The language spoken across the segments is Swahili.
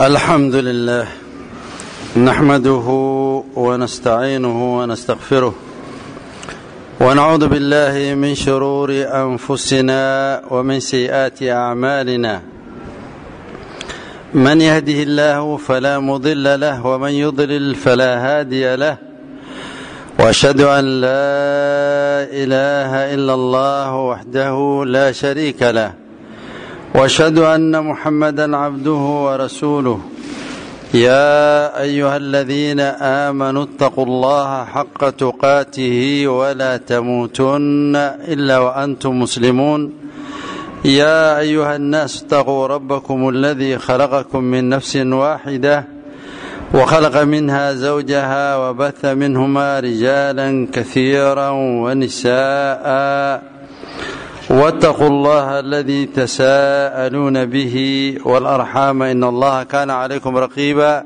الحمد لله نحمده ونستعينه ونستغفره ونعوذ بالله من شرور أنفسنا ومن سيئات أعمالنا من يهده الله فلا مضل له ومن يضلل فلا هادي له وأشهد أن لا إله إلا الله وحده لا شريك له وأشهد أن محمدا عبده ورسوله يا أيها الذين آمنوا اتقوا الله حق تقاته ولا تموتن إلا وأنتم مسلمون يا أيها الناس اتقوا ربكم الذي خلقكم من نفس واحدة وخلق منها زوجها وبث منهما رجالا كثيرا ونساء واتقوا الله الذي تساءلون به والأرحام إن الله كان عليكم رقيبا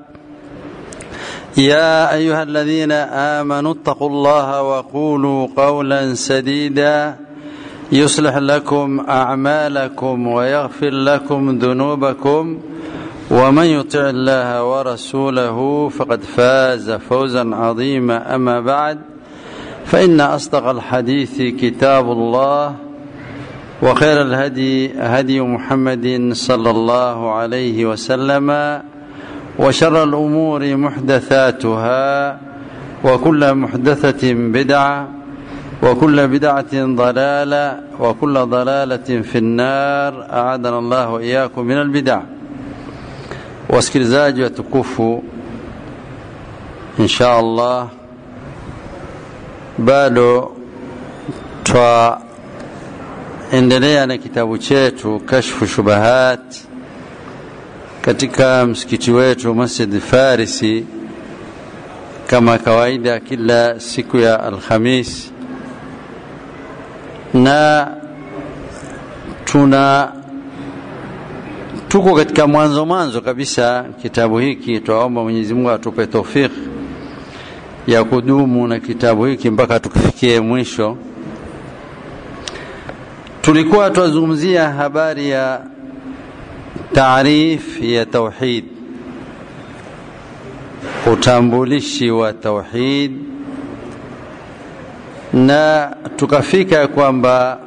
يا أيها الذين آمنوا اتقوا الله وقولوا قولا سديدا يصلح لكم أعمالكم ويغفر لكم ذنوبكم ومن يطع الله ورسوله فقد فاز فوزا عظيما أما بعد فإن أصدق الحديث كتاب الله وخير الهدي هدي محمد صلى الله عليه وسلم وشر الأمور محدثاتها وكل محدثة بدعة وكل بدعة ضلالة وكل ضلالة في النار أعاذنا الله وإياكم من البدع. wasikilizaji watukufu, insha Allah bado twaendelea na kitabu chetu Kashfu Shubahat katika msikiti wetu Masjid Farisi kama kawaida kila siku ya Alhamis, na tuko katika mwanzo kabisa kitabu hiki. Tuomba Mwenyezi Mungu atupe tawfik ya kudumu na kitabu hiki mpaka tukifikie mwisho. Tulikuwa tuzungumzia habari ya taarif ya tauhid, utambulishi wa tauhid, na tukafika kwamba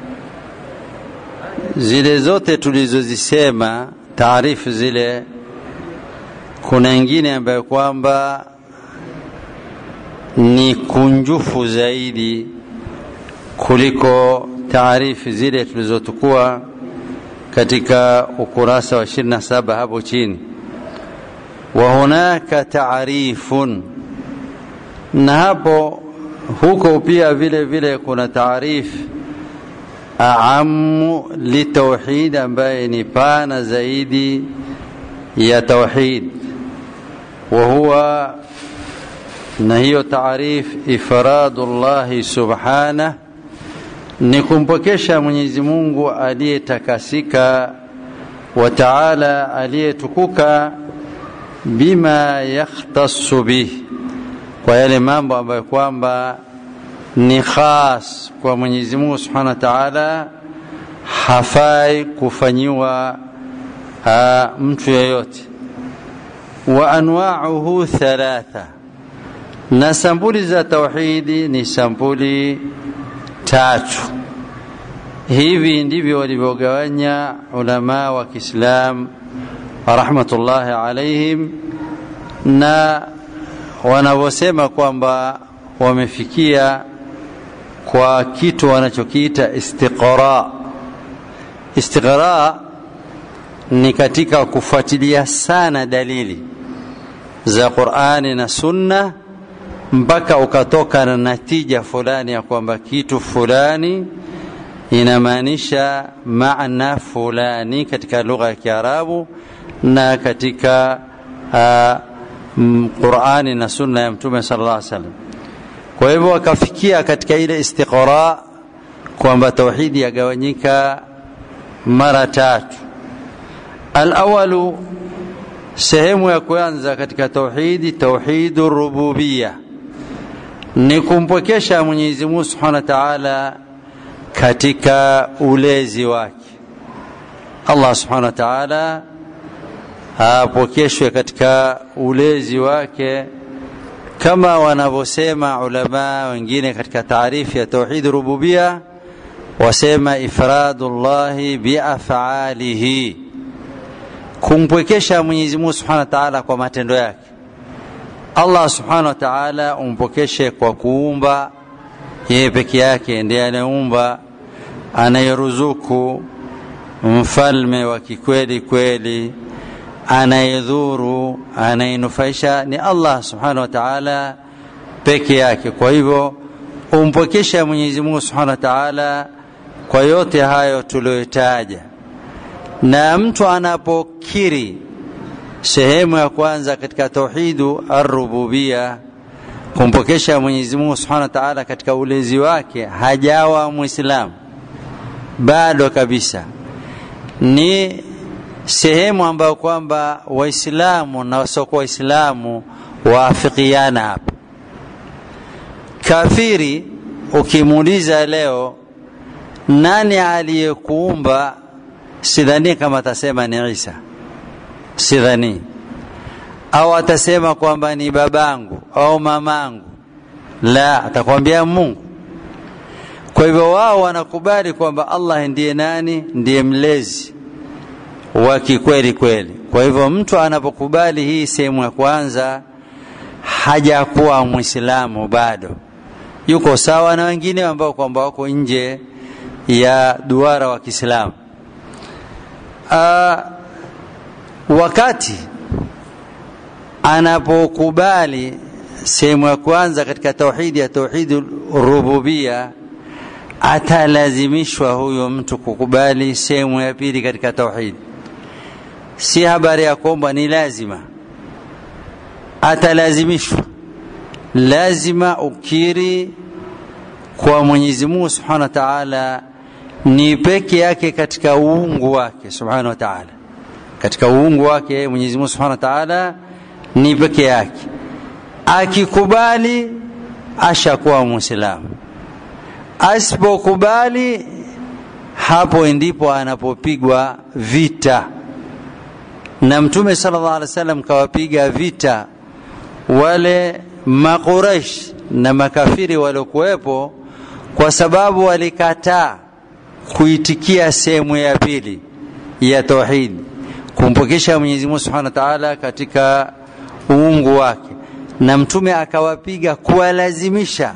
zile zote tulizozisema taarifu zile, kuna nyingine ambayo kwamba ni kunjufu zaidi kuliko taarifu zile tulizotukua katika ukurasa wa 27 hapo chini. Wa hunaka taarifun, na hapo huko pia vile kuna taarifu aamu litauhid ambaye ni pana zaidi ya tauhid, wa huwa, na hiyo taarif ifradullah subhanahu, ni kumpokesha Mwenyezi Mungu aliyetakasika wa Ta'ala, aliyetukuka, bima yakhtassu bih, kwa yale mambo ambayo kwamba ni khas kwa Mwenyezi Mungu Subhanahu wa Ta'ala, hafai kufanyiwa mtu yeyote. Wa anwa'uhu thalatha, na sampuli za tauhidi ni sampuli 3. Hivi ndivyo walivyogawanya ulama wa Kiislam rahmatullahi alaihim, na wanavyosema kwamba wamefikia kwa kitu wanachokiita istiqra. Istiqra ni katika kufuatilia sana dalili za Qur'ani na Sunna mpaka ukatoka na natija fulani ya kwamba kitu fulani inamaanisha maana fulani katika lugha ya Kiarabu na katika Qur'ani na Sunna ya Mtume sallallahu alaihi wasallam. Kwa hivyo wakafikia katika ile istiqra kwamba tauhidi yagawanyika mara 3. Al-awwalu, sehemu ya kwanza katika tauhidi, tauhidur rububiyya, ni kumpokesha Mwenyezi Mungu Subhanahu wa Ta'ala katika ulezi wake. Allah Subhanahu wa Ta'ala apokeshwe katika ulezi wake, kama wanavyosema ulama wengine katika taarifu ya tauhid rububia, wasema ifradullahi biaf'alihi, kumpwekesha Mwenyezi Mungu Subhanahu wa Ta'ala kwa matendo yake. Allah Subhanahu wa Ta'ala umpokeshe kwa kuumba, yeye peke yake ndiye anayeumba, anayeruzuku, mfalme wa kikweli kweli, anayedhuru, anayenufaisha ni Allah Subhanahu wa Ta'ala peke yake. Kwa hivyo umpokesha Mwenyezi Mungu Subhanahu wa Ta'ala kwa yote hayo tuliyotaja. Na mtu anapokiri sehemu ya kwanza katika tauhidu ar-rububia, kumpokesha Mwenyezi Mungu Subhanahu wa Ta'ala katika ulezi wake, hajawa Muislamu bado kabisa. Ni sehemu ambayo kwamba Waislamu na wasiokuwa Waislamu waafikiana hapa. Kafiri ukimuuliza leo nani aliyekuumba, sidhani kama atasema ni Isa, sidhani, au atasema kwamba ni babangu au mamangu, la, atakwambia Mungu. Kwa hivyo wao wanakubali kwamba Allah ndiye nani? Ndiye mlezi wa kikweli kweli. Kwa hivyo mtu anapokubali hii sehemu ya kwanza, hajakuwa Muislamu bado, yuko sawa na wengine ambao kwamba wako nje ya duara wa Kiislamu. Wakati anapokubali sehemu ya kwanza katika tauhidi ya tauhidul rububia, atalazimishwa huyo mtu kukubali sehemu ya pili katika tauhidi. Si habari ya kwamba ni lazima, atalazimishwa. Lazima ukiri kwa Mwenyezi Mungu Subhanahu wa Ta'ala ni peke yake katika uungu wake Subhanahu wa Ta'ala. Katika uungu wake Mwenyezi Mungu Subhanahu wa Ta'ala ni peke yake. Akikubali ashakuwa Muislamu. Asipokubali, hapo ndipo anapopigwa vita. Na Mtume sallallahu alaihi wasallam kawapiga vita wale Makuraish na makafiri waliokuwepo, kwa sababu walikataa kuitikia sehemu ya pili ya tauhid, kumpokesha Mwenyezi Mungu Subhanahu wa Ta'ala katika uungu wake. Na Mtume akawapiga kuwalazimisha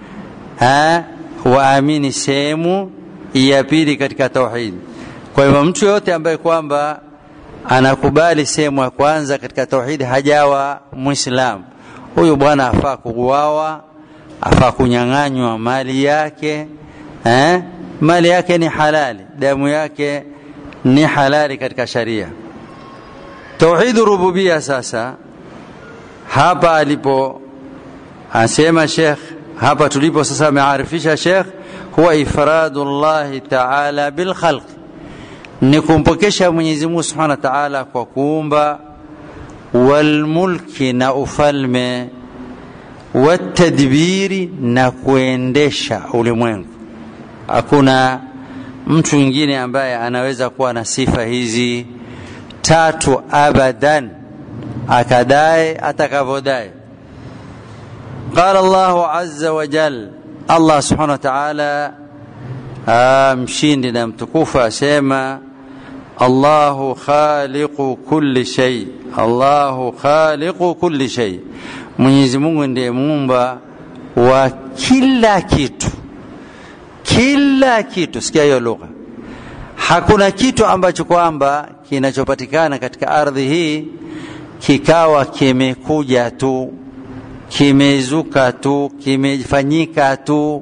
waamini sehemu ya pili katika tauhid. Kwa hivyo mtu yote ambaye kwamba anakubali sehemu ya kwanza katika tauhid, hajawa Muislamu. Huyu bwana afaa kuuawa, afaa kunyang'anywa mali yake. Mali yake ni halali, damu yake ni halali katika sharia. Tauhid rububia sasa, hapa alipo asema Sheikh, hapa tulipo sasa amearifisha Sheikh, huwa ifradullah ta'ala bil khalq, ni kumpokesha Mwenyezi Mungu Subhanahu wa Ta'ala kwa kuumba, wal mulki na ufalme, wat tadbiri na kuendesha ulimwengu. Hakuna mtu mwingine ambaye anaweza kuwa na sifa hizi tatu abadan, akadai atakavodai. Qala Allahu azza wa jal, Allah Subhanahu wa Ta'ala mshindi na mtukufu asema, Allahu khaliqu kulli shay, Allahu khaliqu kulli shay, Mwenyezi Mungu ndiye muumba wa kila kitu. Kila kitu, sikia hiyo lugha. Hakuna kitu ambacho kwamba kinachopatikana katika ardhi hii kikawa kimekuja tu, kimezuka tu, kimefanyika tu,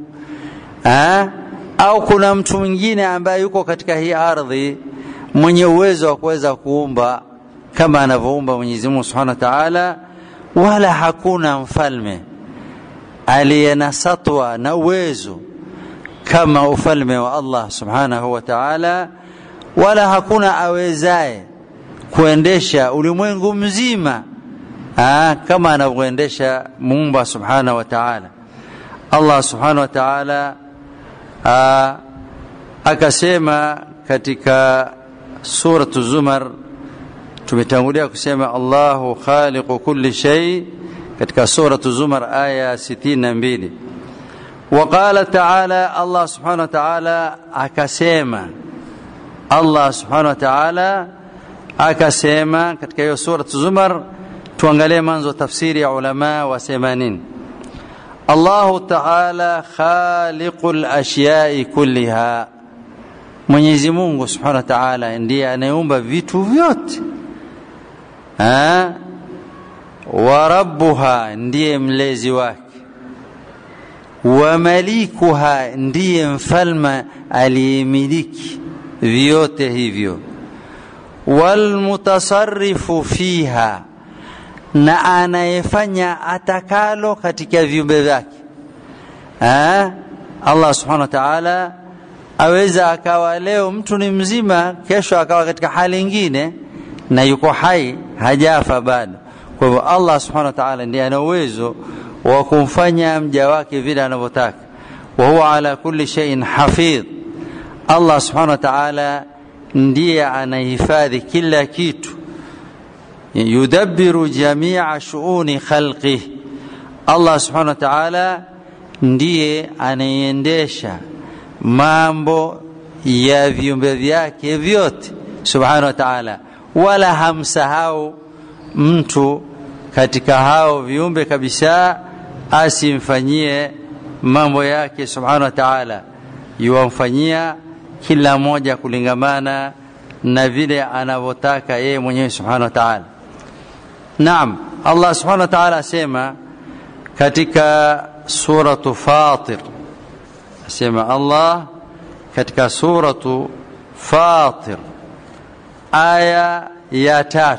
au kuna mtu mwingine ambaye yuko katika hii ardhi mwenye uwezo wa kuweza kuumba kama anavyoumba Mwenyezi Mungu Subhanahu wa Ta'ala. Wala hakuna mfalme aliye na satwa na uwezo kama ufalme wa Allah Subhanahu wa Ta'ala, wala hakuna awezaye kuendesha ulimwengu mzima kama anavyoendesha Muumba Subhanahu wa Ta'ala. Allah Subhanahu wa Ta'ala akasema katika suratu Zumar tumetangulia kusema Allahu khaliqu kulli shay katika sura Zumar aya 62. وقال تعالى الله سبحانه وتعالى akasema Allah subhanahu wa ta'ala akasema katika hiyo sura Zumar. Tuangalie mwanzo tafsiri ya ulama wasema nini. Allah ta'ala khaliqul ashiya'i kulliha, Mwenyezi Mungu subhanahu wa ta'ala ndiye anayeumba vitu vyote. Wa rabbuha, ndiye mlezi wake. Wa malikuha, ndiye mfalme aliyemiliki vyote hivyo. Wal mutasarrifu fiha, na anayefanya atakalo katika viumbe vyake. Allah subhanahu wa ta'ala aweza akawa leo mtu ni mzima, kesho akawa katika hali nyingine na yuko hai, hajafa bado. Kwa hivyo Allah subhanahu wa ta'ala ndiye ana uwezo wa kumfanya mja wake vile anavyotaka. Wa huwa ala kulli shay'in hafidh, Allah subhanahu wa ta'ala ndiye anahifadhi kila kitu. Yudabbiru jami'a shu'uni khalqihi, Allah subhanahu wa ta'ala ndiye anaendesha mambo ya viumbe vyake vyote subhanahu wa ta'ala, wala hamsahau mtu katika hao viumbe kabisa asimfanyie mambo yake subhanahu wa ta'ala. Yuamfanyia kila moja kulingamana na vile anavyotaka yeye mwenyewe subhanahu wa ta'ala. Naam, Allah subhanahu wa ta'ala asema katika suratu Fatir, asema Allah katika suratu Fatir aya ya 3,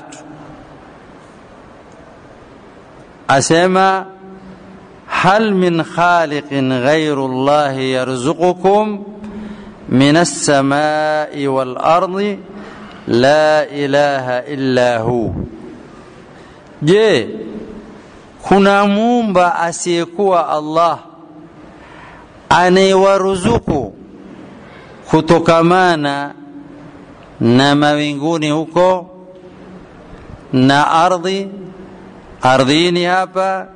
asema hal min khaliqin ghayru Allah yarzuqukum minas samai wal ardi la ilaha illa hu. Je, kuna muumba asiyekuwa Allah anayewaruzuku kutokamana na mawinguni huko na ardhini hapa?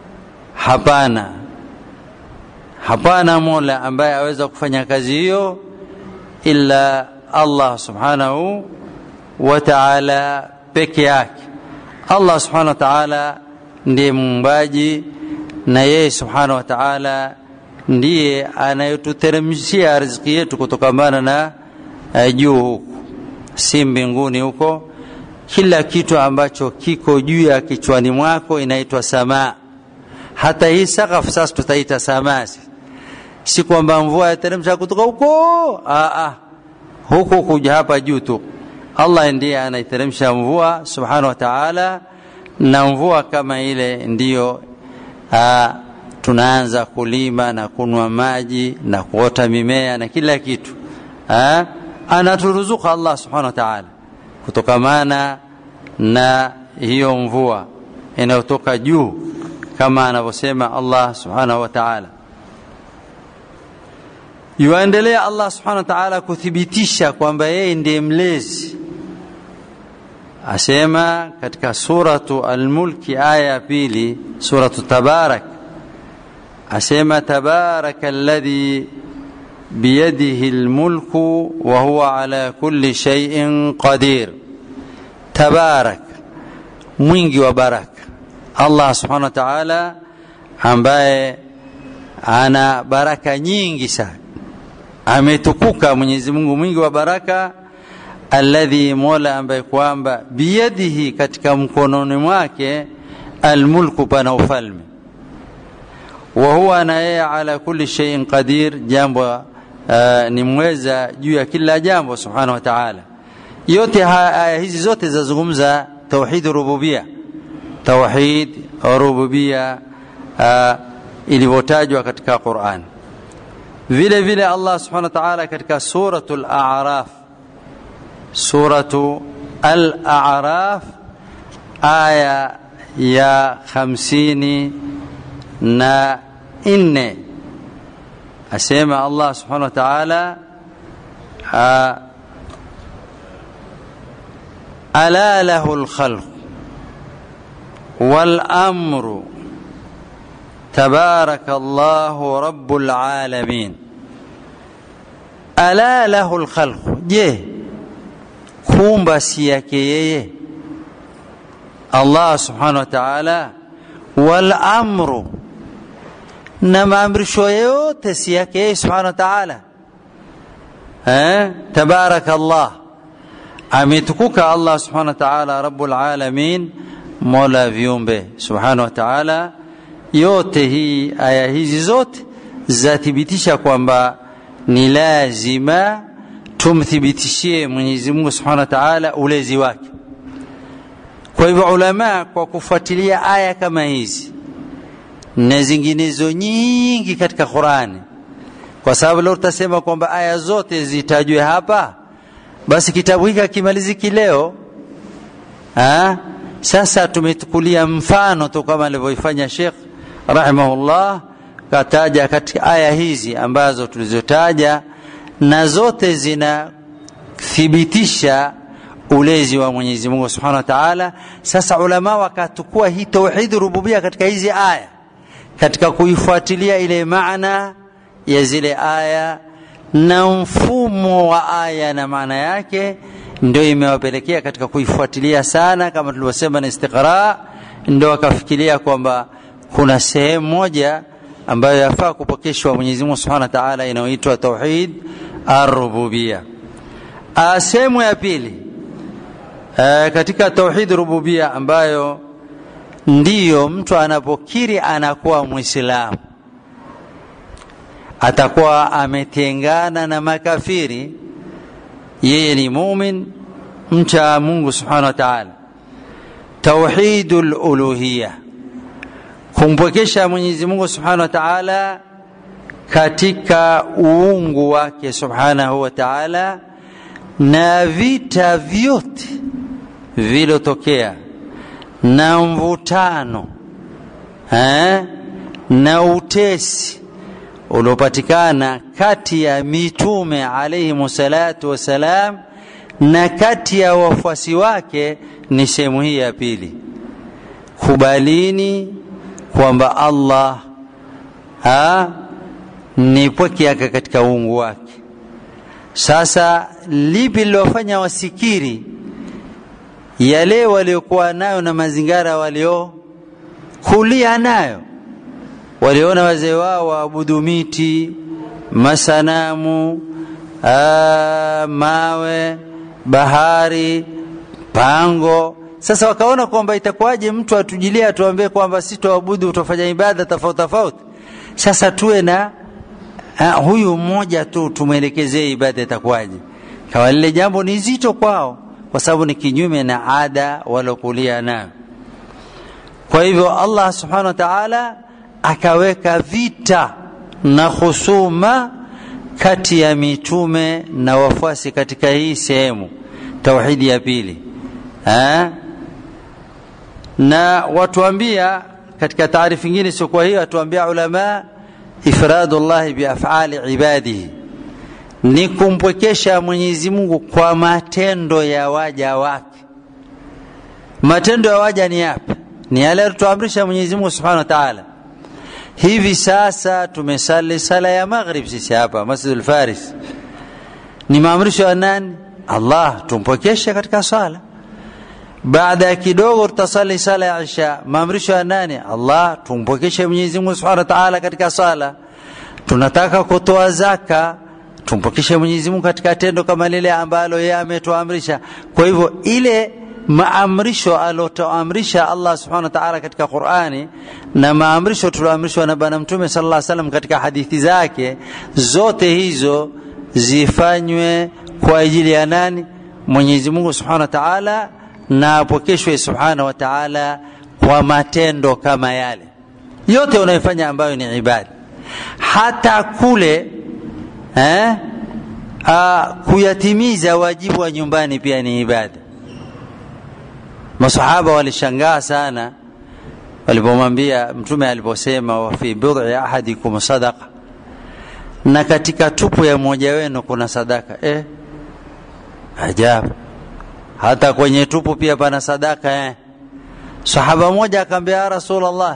Hapana mola ambaye aweza kufanya kazi hiyo illa Allah subhanahu wa ta'ala peke yake. Allah subhanahu wa ta'ala ndiye muumbaji, na yeye subhanahu wa ta'ala ndiye anayetuteremshia riziki yetu kutokamana na juu huko, si mbinguni huko. Kila kitu ambacho kiko juu ya kichwani mwako inaitwa samaa. Hata hii sakafu sasa tutaita samaa, si kwamba mvua yateremsha kutoka huko, huko kuja hapa juu tu. Allah ndiye anaiteremsha mvua subhanahu wa ta'ala, na mvua kama ile ndiyo tunaanza kulima na kunwa maji na kuota mimea na kila kitu. Anaturuzuka Allah subhanahu wa ta'ala kutokamana na hiyo mvua inayotoka juu, kama anavyosema Allah subhanahu wa ta'ala. Yuendelea Allah subhanahu wa ta'ala kuthibitisha kwamba yeye ndiye mlezi. Asema katika suratu Al-Mulk aya 2, suratu Tabarak, asema tabarakalladhi biyadihi al-mulku wa huwa ala kulli shay'in qadir. Tabarak, mwingi wa baraka. Allah subhanahu wa ta'ala ambaye ana baraka nyingi sana, ametukuka Mwenyezi Mungu mwingi wa baraka. Alladhi, mola ambaye kwamba biyadihi, katika mkononi mwake, almulku, pana ufalme. Wa huwa, na yeye, ala kulli shay'in qadir, jambo ni mweza juu ya kila jambo subhanahu wa ta'ala. Yote aya hizi zote zazungumza tauhid rububiyya, tauhid rububiyya ilivyotajwa katika Qur'an. Vile vile Allah subhanahu wa ta'ala katika suratul A'raf, suratu Al-A'raf aya ya 54, asema Allah subhanahu wa ta'ala ala lahul khalq wal amru tabarakallahu rabbul alamin. Ala lahul khalq, je kuumba si yake yeye Allah subhanahu wa ta'ala? Wal amru, na maamrisho yote si yake yeye subhanahu wa ta'ala. Tabarakallah, ametukuka Allah subhanahu wa ta'ala rabbul alamin, mola viumbe subhanahu wa ta'ala. Yote hii aya hizi zote zathibitisha kwamba ni lazima tumthibitishie Mwenyezi Mungu subhanahu wa ta'ala ulezi wake. Kwa hivyo ulama kwa kufuatilia aya kama hizi na zinginezo nyingi katika Qur'ani, kwa sababu leo tutasema kwamba aya zote zitajwe hapa, basi kitabu hiki kimaliziki leo. Sasa tumetukulia mfano tu kama alivyoifanya Sheikh rahimahullah, kataja katika aya hizi ambazo tulizotaja, na zote zinathibitisha ulezi wa Mwenyezi Mungu Subhanahu wa Ta'ala. Sasa ulama wakatukua hii tauhid rububia katika hizi aya, katika kuifuatilia ile maana ya zile aya na mfumo wa aya na maana yake, ndio imewapelekea katika kuifuatilia sana, kama tulivyosema na istiqra, ndio wakafikiria kwamba kuna sehemu moja ambayo yafaa kupokeshwa Mwenyezi Mungu Subhanahu wa Ta'ala inayoitwa tauhid ar-rububia. Sehemu ya pili katika tauhid rububia, ambayo ndiyo mtu anapokiri anakuwa Muislamu, atakuwa ametengana na makafiri, yeye ni muumini mcha Mungu Subhanahu wa Ta'ala. Tauhidul uluhiyya, kumpokesha Mwenyezi Mungu Subhanahu wa Ta'ala katika uungu wake Subhanahu wa Ta'ala, na vita vyote vilotokea na mvutano na utesi uliopatikana kati ya mitume alayhi salatu wasalam na kati ya wafuasi wake, ni sehemu hii ya pili. Kubalini kwamba Allah ni pweke yake katika uungu wake. Sasa lipi lilofanya wasikiri yale waliokuwa nayo na mazingara waliokulia nayo? Waliona wazee wao waabudu miti, masanamu, mawe, bahari, pango. Sasa wakaona kwamba itakuwaje mtu atujilie atuambie kwamba sisi tuabudu, tutafanya ibada tofauti tofauti. Sasa tuwe na huyu mmoja tu tumwelekezee ibada, itakuwaje? Kwa lile jambo ni zito kwao, kwa sababu ni kinyume na ada walokulia nayo. Kwa hivyo Allah Subhanahu wa Ta'ala akaweka vita na husuma kati ya mitume na wafuasi katika hii sehemu tauhidi ya pili. Na watuambia katika taarifu nyingine sio kwa hiyo, atuambia ulama ifradullah bi af'ali ibadihi, ni kumpwekesha Mwenyezi Mungu kwa matendo ya waja wake. Matendo ya waja ni yapi? Ni yale aliyotuamrisha Mwenyezi Mungu Subhanahu wa Ta'ala. Hivi sasa tumesali sala ya maghrib sisi hapa Masjidul Faris, ni maamrisho ya nani? Allah, tumpokeshe katika sala. Baada ya kidogo tutasali sala ya Isha, maamrisho ya nani? Allah, tumpokeshe Mwenyezi Mungu Subhanahu wa Ta'ala katika sala. Tunataka kutoa zaka, tumpokeshe Mwenyezi Mungu katika tendo kama lile ambalo yeye ametuamrisha. Kwa hivyo ile maamrisho alotoamrisha Allah Subhanahu wa Ta'ala katika Qur'ani na maamrisho tulioamrishwa na Bwana Mtume sallallahu alaihi wasallam katika hadithi zake, zote hizo zifanywe kwa ajili ya nani? Mwenyezi Mungu Subhanahu wa Ta'ala, na apokeshwe Subhanahu wa Ta'ala kwa matendo kama yale yote unayofanya ambayo ni ibada. Hata kule kuyatimiza wajibu wa nyumbani pia ni ibada. Masahaba walishangaa sana walipomwambia Mtume aliposema wa fi bid'i ahadikum sadaqa, na katika tupu ya mmoja wenu kuna sadaka. Ajabu. hata kwenye tupu pia pana sadaka. Sahaba mmoja akamwambia ya Rasulullah,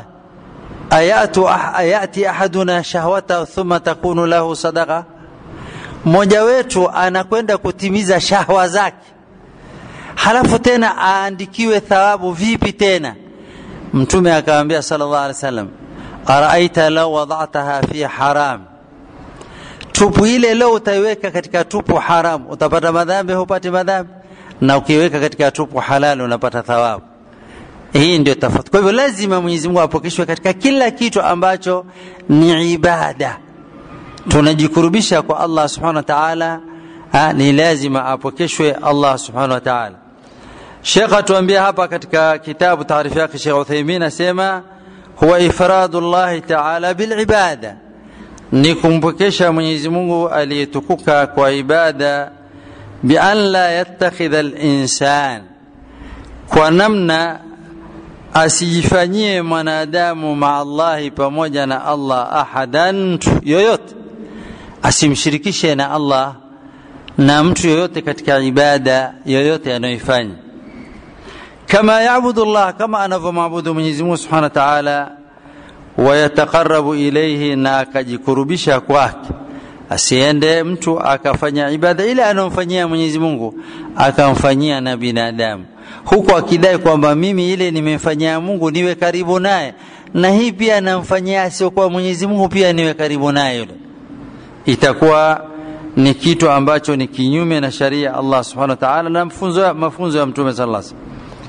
ayati ahaduna shahwata thumma takunu lahu sadaqa, mmoja wetu anakwenda kutimiza shahwa zake halafu tena aandikiwe thawabu vipi tena? Mtume akamwambia sallallahu alaihi wasallam, araaita law wada'taha fi haram, tupu ile leo utaiweka katika tupu haram utapata madhambi? Hupati madhambi. Na ukiweka katika tupu halal unapata thawabu. Hii ndio tofauti. Kwa hivyo lazima Mwenyezi Mungu apokeshwe katika kila kitu ambacho ni ibada. Tunajikurubisha kwa Allah Subhanahu wa Ta'ala, ni lazima apokeshwe Allah Subhanahu wa Ta'ala. Sheikh atuambia hapa katika kitabu taarifa yake Sheikh Uthaymeen asema huwa ifradullah Ta'ala bil ibada, ni kumpokesha Mwenyezi Mungu aliyetukuka kwa ibada, bi an la yattakhidha al-insan, kwa namna asijifanyie mwanadamu ma Allah, pamoja na Allah, ahadan, yoyote, asimshirikishe na Allah na mtu yoyote katika ibada yoyote anayoifanya. Kama yaabudu Allah, kama anavyomwabudu Mwenyezi Mungu Subhanahu wa Ta'ala, wa yataqarrabu ilayhi, na akajikurubisha kwake. Asiende mtu akafanya ibada ile anomfanyia Mwenyezi Mungu akamfanyia na binadamu, huko akidai kwamba mimi ile nimemfanyia Mungu niwe karibu naye, na hii pia namfanyia sio kwa Mwenyezi Mungu pia niwe karibu naye. Yule itakuwa ni kitu ambacho ni kinyume na sharia Allah Subhanahu wa Ta'ala na mafunzo ya Mtume sallallahu alaihi wasallam.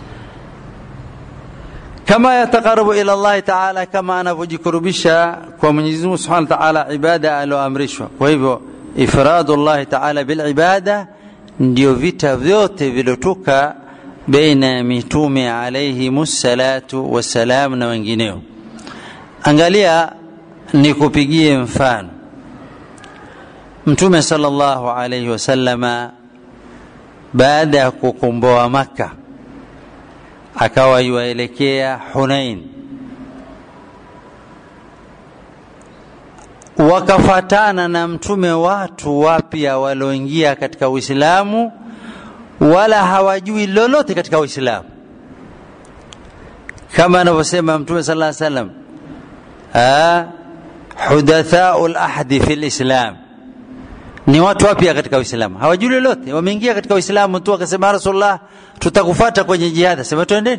Kama yataqarrabu ila Allah Ta'ala, kama anavyojikurubisha kwa Mwenyezi Mungu Subhanahu wa Ta'ala ibada aloamrishwa. Kwa hivyo ifradullah Ta'ala bil ibada ndio vita vyote vilotoka baina mitume alayhimus salatu wassalam na wengineo. Angalia nikupigie mfano. Mtume sallallahu alayhi wasallama baada ya kukomboa Makkah akawa yuelekea Hunain, wakafatana na mtume watu wapya walioingia katika Uislamu wala hawajui lolote katika Uislamu, kama anavyosema Mtume sallallahu alaihi wasallam, hudathaul ahdi fil Islam, ni watu wapya katika Uislamu, hawajui lolote, wameingia katika Uislamu tu. Akasema Rasulullah, tutakufuata kwenye jihad. Sema twendeni.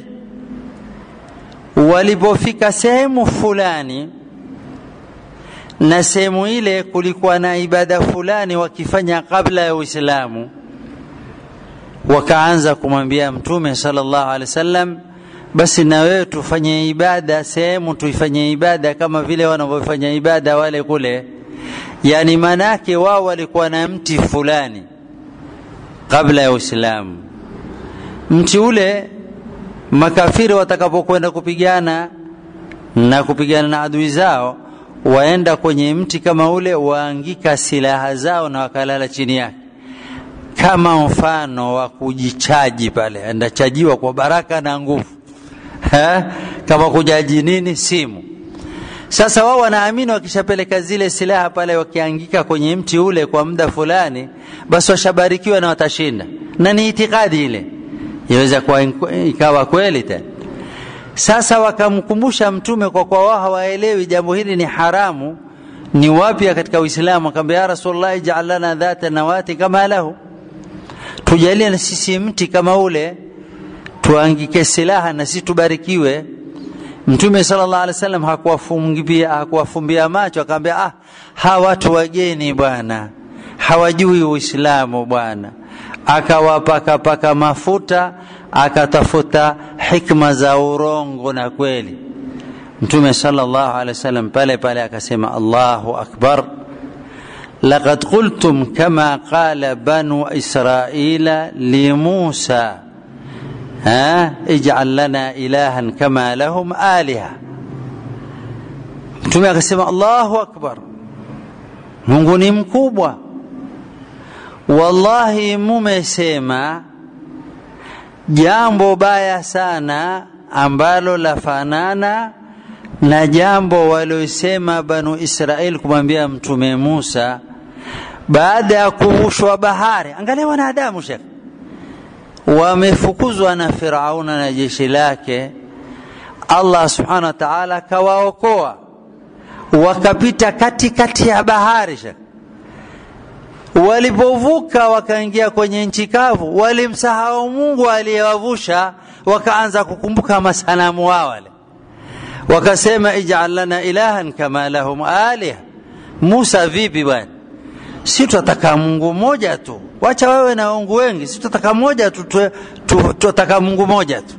Walipofika sehemu fulani, na sehemu ile kulikuwa na ibada fulani wakifanya kabla ya Uislamu, wakaanza kumwambia Mtume sallallahu alaihi wasallam, basi na wewe tufanye ibada sehemu, tuifanye ibada kama vile wanavyofanya ibada wale kule. Yani manake wao walikuwa na mti fulani kabla ya Uislamu. Mti ule makafiri watakapokwenda kupigana na adui zao, waenda kwenye mti kama ule, waangika silaha zao na wakalala chini yake, kama mfano wa kujichaji pale, andachajiwa kwa baraka na nguvu, kama kujaji nini, simu. Sasa wao wanaamini wakishapeleka zile silaha pale wakiangika kwenye mti ule kwa muda fulani, basi washabarikiwa na watashinda. Na ni itikadi ile, yaweza kuwa ikawa kweli tena. Sasa wakamkumbusha Mtume, kwa wao hawaelewi jambo hili ni haramu, ni wapya katika Uislamu. Akamwambia ya Rasulullah, ij'al lana dhata nawati kama lahu, tujalie na sisi mti kama ule, tuangike silaha na sisi tubarikiwe. Mtume sallallahu alaihi wasallam hakuwafumbia macho, akamwambia hawa watu wageni bwana, hawajui Uislamu bwana. Akawapaka mafuta, akatafuta hikma za urongo na kweli. Mtume sallallahu alaihi wasallam pale akasema, Allahu akbar, laqad qultum kama qala banu Israila li Musa, ij'al lana ilahan kama lahum aliha. Mtume akasema, Allahu akbar, Mungu ni mkubwa, wallahi mumesema jambo baya sana ambalo lafanana na jambo waliosema banu Israeli kumwambia Mtume Musa baada ya kuvushwa bahari. Angalia wanadamu, Sheikh, wamefukuzwa na Firauna na jeshi lake. Allah subhanahu wa ta'ala kawaokoa, wakapita katikati ya bahari. Walipovuka wakaingia kwenye nchi kavu, walimsahau Mungu aliyewavusha, wakaanza kukumbuka masanamu wale. Wakasema ij'al lana ilahan kama lahum aliha. Musa, vipi bwana? Si tutataka Mungu mmoja tu, wacha wewe na Mungu wengi, si tutataka mmoja tu, tutataka Mungu mmoja tu.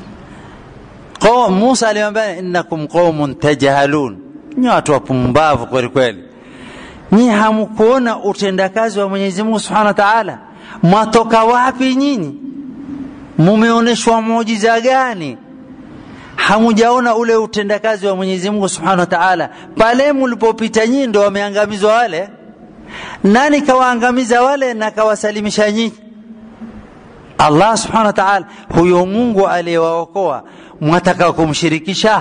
Musa alimwambia innakum qaumun tajhalun, ni watu wapumbavu kweli kweli. Ni hamkuona utendakazi wa Mwenyezi Mungu Subhanahu wa Ta'ala? Matoka wapi nyinyi? Mumeoneshwa muujiza gani? Hamujaona ule utendakazi wa Mwenyezi Mungu Subhanahu wa Ta'ala? Pale mlipopita nyinyi ndio wameangamizwa wale. Nani kawaangamiza wale na kawasalimisha nyinyi? Allah Subhanahu wa Ta'ala. Huyo Mungu aliyewaokoa mwataka kumshirikisha?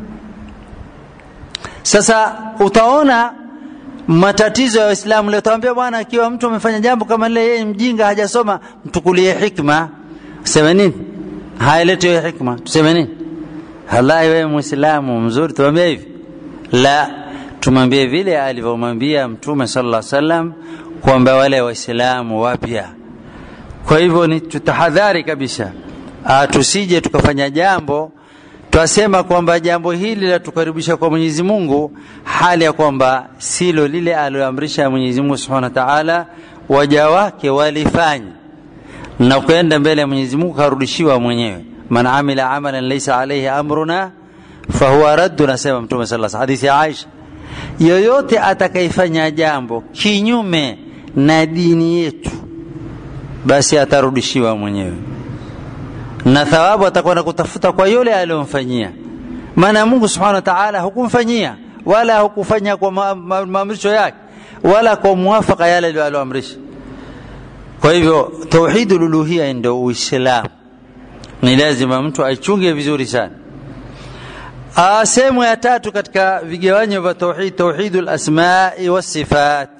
Sasa utaona matatizo ya Uislamu leo. Tuambia bwana, ikiwa mtu amefanya jambo kama lile, yeye mjinga, hajasoma, mtukulie hikma. Sema nini? Hailete hikma, tuseme nini? Wallahi wewe Muislamu mzuri, tuambie hivi. La, tumwambie vile alivyomwambia Mtume sallallahu alaihi wasallam kwamba wale Waislamu wapya. Kwa hivyo ni tutahadhari kabisa, tusije tukafanya jambo twasema kwamba jambo hili la tukaribisha kwa Mwenyezi Mungu, hali ya kwamba silo lile aliyoamrisha Mwenyezi Mungu Subhanahu wa Ta'ala waja wake walifanya, na kwenda mbele ya Mwenyezi Mungu karudishiwa mwenyewe. Man amila amalan laysa alayhi amruna fahuwa radd, nasema Mtume sallallahu alayhi wasallam, hadithi ya Aisha. Yoyote atakayefanya jambo kinyume na dini yetu, basi atarudishiwa mwenyewe, na thawabu atakwenda kutafuta kwa yule aliyomfanyia. Maana Mungu Subhanahu wa Ta'ala hukumfanyia wala hukufanya kwa maamrisho yake wala kwa muafaka yale aliyoamrisha. Kwa hivyo tauhidul uluhiyya ndio Uislamu, ni lazima mtu aichunge vizuri sana. Sehemu ya tatu katika vigawanyo vya tauhid, tauhidul asma'i was sifat,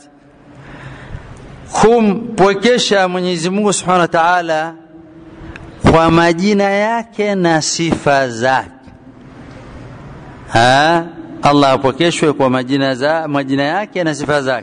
kumpwekesha Mwenyezi Mungu Subhanahu wa Ta'ala kwa majina yake na sifa zake. Allah apokeshwe kwa majina yake na sifa zake.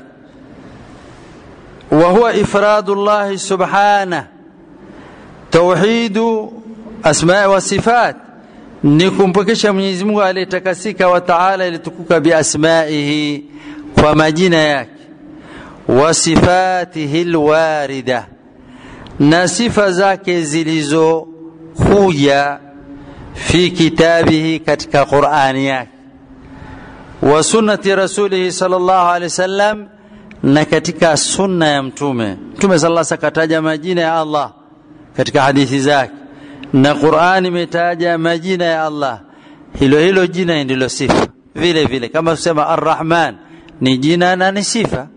Wa huwa ifradullah subhanahu, tauhidu asma wa sifat ni kumpokesha Mwenyezi Mungu aliyetakasika wa Ta'ala, ilitukuka bi asma'ihi, kwa majina yake, wa sifatihi alwarida, na sifa zake zilizokuja fi kitabihi, katika Qur'ani yake, wa sunnati rasulihi sallallahu alaihi wasallam, na katika sunna ya Mtume sallallahu alaihi wasallam kataja majina ya Allah katika hadithi zake, na Qur'ani imetaja majina ya Allah. Hilo jina ndilo sifa vile vile, kama kusema Ar-Rahman ni jina na ni sifa.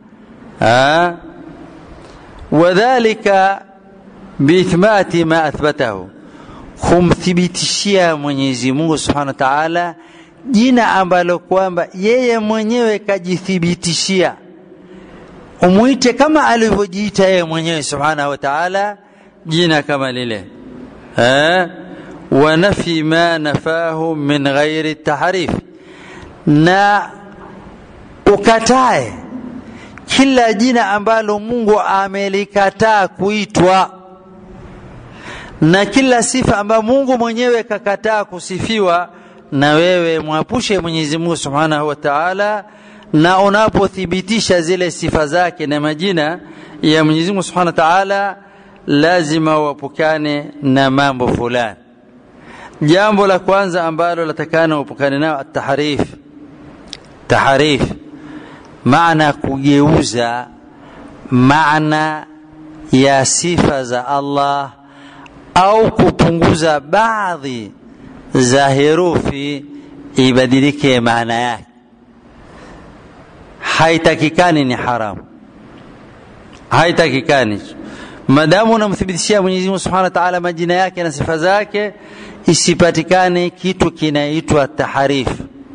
Wadhālika biithbati ma athbatahu, kumthibitishia Mwenyezi Mungu Subhanahu wa Ta'ala jina ambalo kwamba yeye mwenyewe kajithibitishia. Umuite kama alivyojiita yeye mwenyewe Subhanahu wa Ta'ala jina kama lile. Wa nafi ma nafahu min ghairi tahrif, na ukatae kila jina ambalo Mungu amelikataa kuitwa, na kila sifa ambayo Mungu mwenyewe kakataa kusifiwa, na wewe mwapushe Mwenyezi Mungu Subhanahu wa Ta'ala. Na unapothibitisha zile sifa zake na majina ya Mwenyezi Mungu Subhanahu wa Ta'ala, lazima uepukane na mambo fulani. Jambo la kwanza ambalo latakana uepukane nao, at-tahrif. Tahrif maana kugeuza maana ya sifa za Allah, au kupunguza baadhi za herufi ibadilike maana yake. Haitakikani, ni haramu, haitakikani. Madamu unamthibitishia Mwenyezi Mungu Subhanahu wa Ta'ala majina yake na sifa zake, isipatikane kitu kinaitwa tahrif.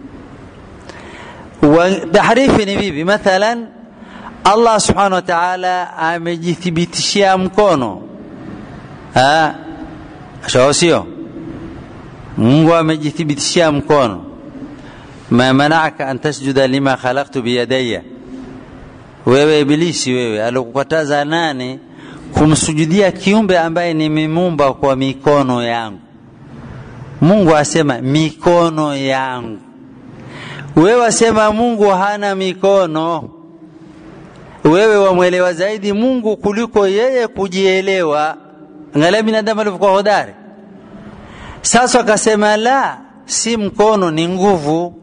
Wa tahrifi ni vipi? Mathalan, Allah Subhanahu wa Ta'ala amejithibitishia mkono, sio Mungu amejithibitishia mkono. Ma mana'aka an tasjuda lima khalaqtu biyadayya, wewe ibilisi, wewe alikukataza nani kumsujudia kiumbe ambaye nimemuumba kwa mikono yangu? Mungu asema mikono yangu, wewe asema Mungu hana mikono. Wewe wamuelewa zaidi Mungu kuliko yeye kujielewa. Angalia binadamu alivyokuwa hodari. Sasa akasema la, si mkono, ni nguvu.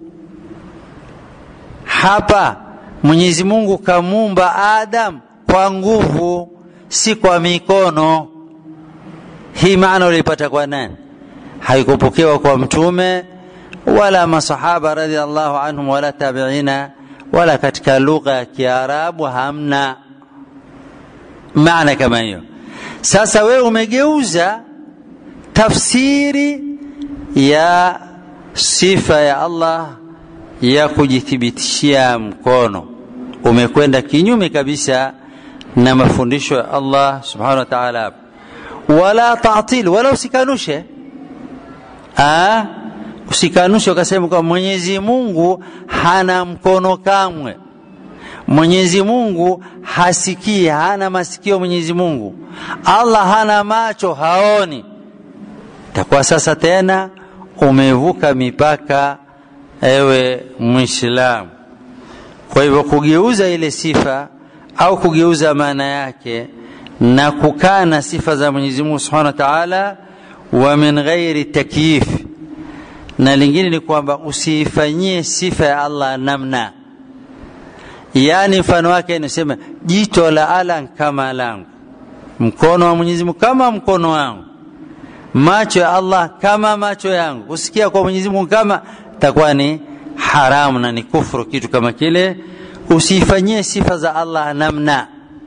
Hapa Mwenyezi Mungu kamuumba Adam kwa nguvu, si kwa mikono. Hii maana ulipata kwa nani? Haikupokewa kwa mtume wala masahaba radhiallahu anhum wala tabi'ina, wala katika lugha ya Kiarabu hamna maana kama hiyo. Sasa wewe umegeuza tafsiri ya sifa ya Allah ya kujithibitishia mkono, umekwenda kinyume kabisa na mafundisho ya Allah subhanahu wa ta'ala. Wala ta'til, wala usikanushe. Usikanushe ukasema kwa Mwenyezi Mungu hana mkono kamwe, Mwenyezi Mungu hasikii, hana masikio Mwenyezi Mungu, Allah hana macho, haoni. Takuwa sasa tena umevuka mipaka, ewe Muislamu. Kwa hivyo kugeuza ile sifa au kugeuza maana yake na kukana sifa za Mwenyezi Mungu Subhanahu wa Ta'ala, wa min ghairi takyif, na lingine ni kwamba usifanyie sifa ya Allah namna. Yani mfano wake inasema jicho la Allah kama langu, mkono wa Mwenyezi Mungu kama mkono wangu, macho ya Allah kama macho yangu, kusikia kwa Mwenyezi Mungu kama, takuwa ni haramu na ni kufuru kitu kama kile. Usifanyie sifa za Allah namna.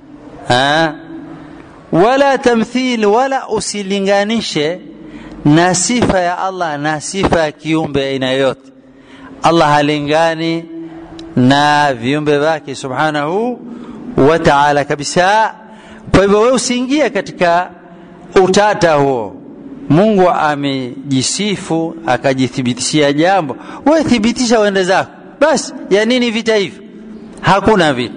Wala tamthil, wala usilinganishe na sifa ya Allah na sifa ya kiumbe aina yote. Allah halingani na viumbe wake subhanahu wa ta'ala kabisa. Kwa hivyo wewe usiingie katika utata huo. Mungu amejisifu akajithibitishia jambo, wewe thibitisha uende zako basi. Ya nini vita hivi? Hakuna vita.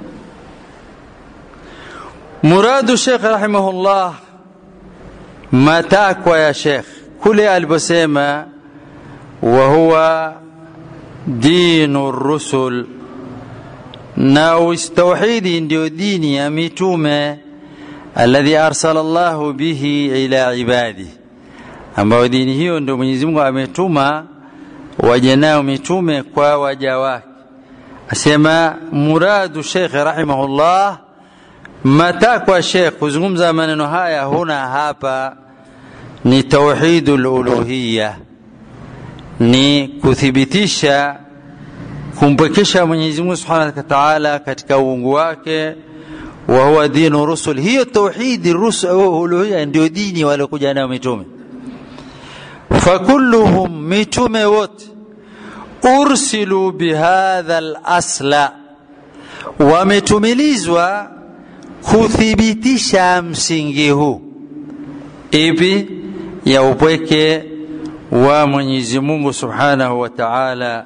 Muradu Sheikh rahimahullah, matakwa ya Sheikh kule aliposema wa huwa dinu rusul, na tauhidi ndio dini ya mitume, alladhi arsala Allahu bihi ila ibadi, ambao dini hiyo ndio Mwenyezi Mungu ametuma wajanao mitume kwa waja wake. Asema muradu Sheikh rahimahullah, matakwa Sheikh kuzungumza maneno haya huna hapa ni tauhidul uluhiyya, ni kuthibitisha kumpekesha Mwenyezi Mungu Subhanahu wa Ta'ala katika uungu wake. Wa huwa dinu rusul, hiyo tauhidi rusul uluhiyya ndio dini waliokuja nayo mitume. Fakulluhum, mitume wote, ursilu bihadha al-asla, wametumilizwa kuthibitisha msingi huu ipi ya upweke wa Mwenyezi Mungu Subhanahu wa Ta'ala.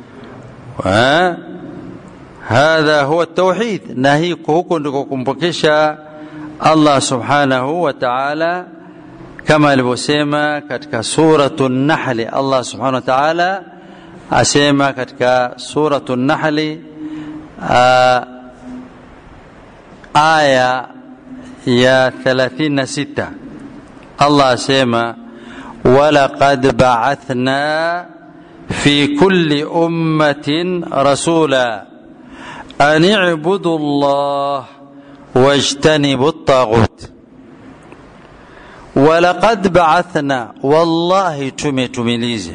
Hadha huwa tauhid, na hii huko ndiko kumpokesha Allah Subhanahu wa Ta'ala, kama alivyosema katika suratul Nahl. Allah Subhanahu wa Ta'ala asema katika suratul Nahl aya ya 36, Allah asema walaqad ba'athna fi kulli ummatin rasula an i'budu Allah wajtanibu at-taghut. Walaqad ba'athna, wallahi tumetumiliza,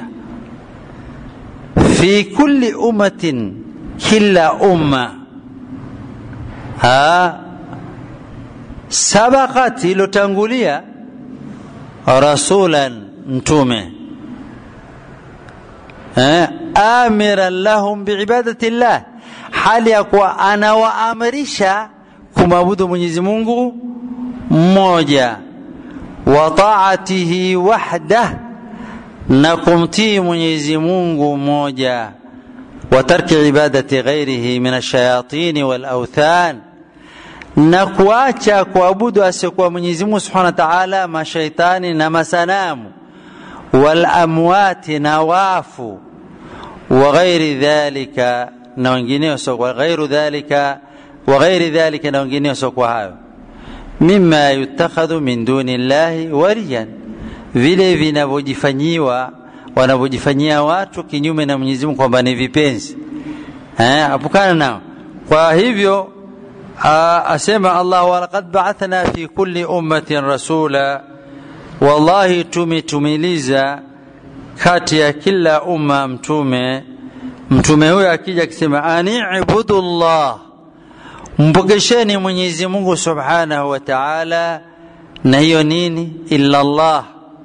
fi kulli ummatin, kila umma, sabaqat, ilotangulia, rasulan, mtume, amiran lahum biibadati llah, hali ya kuwa anawaamrisha kumwabudu Mwenyezi Mungu mmoja, wa ta'atihi wahdah, na kumtii Mwenyezi Mungu mmoja, wa tarki ibadati ghairihi min ash-shayatin wal awthan, na kuacha kuabudu asiyekuwa Mwenyezi Mungu Subhanahu wa Ta'ala, mashaitani na masanamu, wal amwati na wafu, wa ghairi dhalika na wengineo sio kwa ghairu dhalika, wa ghairi dhalika na wengineo sio kwa hayo, mimma yutakhadhu min dunillahi waliyan, vile vinavyojifanyiwa wanavyojifanyia watu kinyume na Mwenyezi Mungu kwamba ni vipenzi, apukana nao. Kwa hivyo asema Allah, wa laqad ba'athna fi kulli ummatin rasula, wallahi tumetumiliza kati ya kila umma mtume. Mtume huyo akija akisema ani'budu Allah, mpokesheni Mwenyezi Mungu Subhanahu wa Ta'ala, na hiyo nini? Illa Allah.